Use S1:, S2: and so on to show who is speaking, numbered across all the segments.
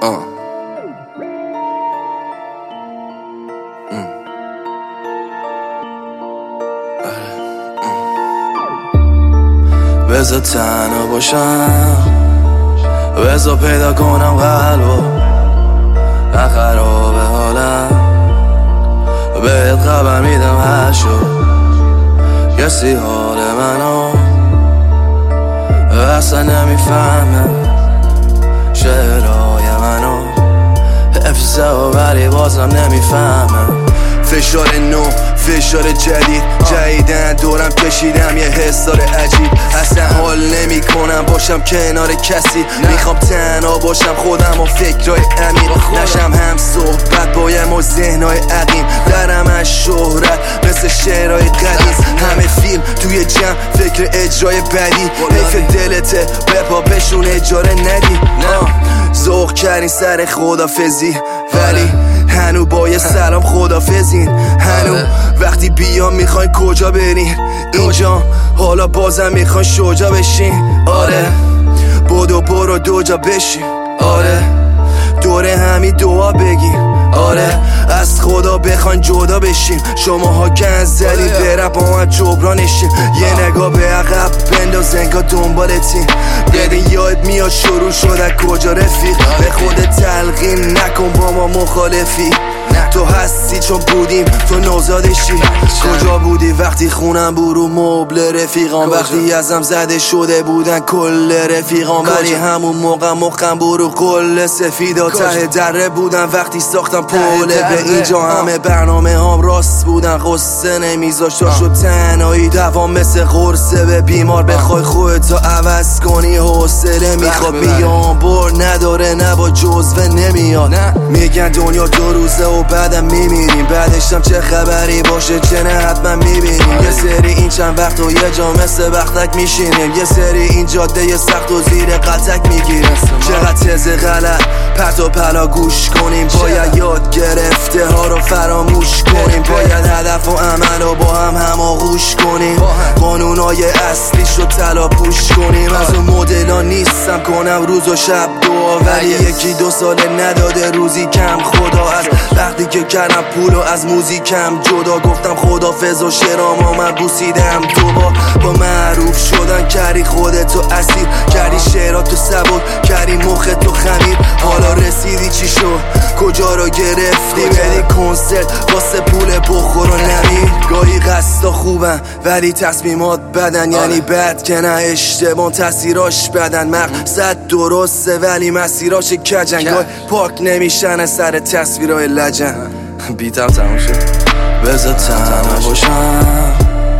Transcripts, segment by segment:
S1: بذار تنها باشم، بذار پیدا کنم قلبو، من خراب حالم، بهت خبر میدم هر شد کسی حال منو اصلا نمیفهمه، شعرهای منو حفظه و ولی بازم نمیفهمه. فشار نو، فشار جدیدن دورم کشیدم یه حسار عجیب، اصلا حال نمی کنم باشم کنار کسی، میخوام تنها باشم خودم و فکرهای عمیق، نشم هم صحبت بایم و ذهنهای عقیم، درم از شهرت مثل شعرهای قدیم، همه فیلم توی جمع فکر اجرای بدی، حیف دلته بپا بشون اجاره ندی، ذوق کردین سر خدافزی ولی هنو با یه سلام خدافزین، هنو وقتی بیام میخواین کجا برین اینجا، حالا بازم میخواین شجا بشین، آره بدو برو دو جا بشین، آره دوره همین دعا بگیم، آره از خدا بخواین جدا بشیم، شماها گند زدین برم با من جبرانشیم، یه نگاه به عقب بنداز انگار دنبالتیم، ببین یاد میاد شروع شد کجا رفیق، به خودت تلقین نکن با ما مخالفی، تو هستی چون بودیم تو نوزادشی، کجا بودی وقتی خونم برو مبل رفیقان، وقتی ازم زده شده بودن کل رفیقان، ولی همون موقع مخم برو قل سفیدا، ته دره بودن وقتی ساختم پوله به اینجا، همه برنامه هم راست بودن قصه نمیذاشت، شد تنهایی دوام مثل قرصه به بیمار، بخوای خودتو عوض کنی حوصله میخواد، میگم بر نداره نه با جزوه نمیاد، میگن دنیا دو روزه و بعدم میمیریم، بعدشم چه خبری باشه چه نه حتما میبینیم، یه سری این چند وقت و یه جا مثل وقتک میشینیم، یه سری این جاده یه سخت و زیر قطک میگیریم، چقدر تز غلط پرت و پلا گوش کنیم، باید یاد گرفته ها رو فراموش کنیم، باید هدف و عمل رو با هم هماغوش کنیم، قانونای اصلی شو تلا پوش کنیم، از اون مدلا نیستم کنم روز و شب دعا، ولی یکی دو ساله نداده روزی کم خدا، از وقتی که کردم پولو از موزیکم جدا، گفتم خدافظ و شعرامو من بوسیدم دوبار، با معروف شدن کردی خودتو اسیر، کردی شعراتو سبک کردی مختو خمیر، حالا رسیدی چی شد کجا رو گرفتی، بری کنسرت واسه پول بخور و نمیر، گاهی قصدا خوبن ولی تصمیمات بدن، یعنی بد که نه اشتباه تاثیراش بدن، مقصد درسته ولی مسیراش کجن، گاهی پاک نمیشن سر تصویرهای لجن، بیتم تموم شد. بذار تنها باشم،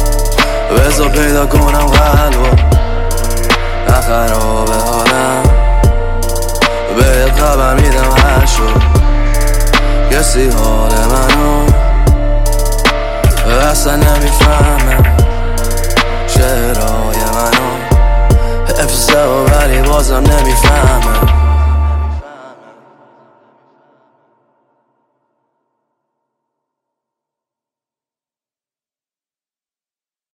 S1: بذار پیدا کنم قلبو، من خراب حالم، بهت خبر میدم هر شد کسی حال منو اصلا نمیفهمه، شعرهای منو حفظه و ولی بازم نمیفهمه.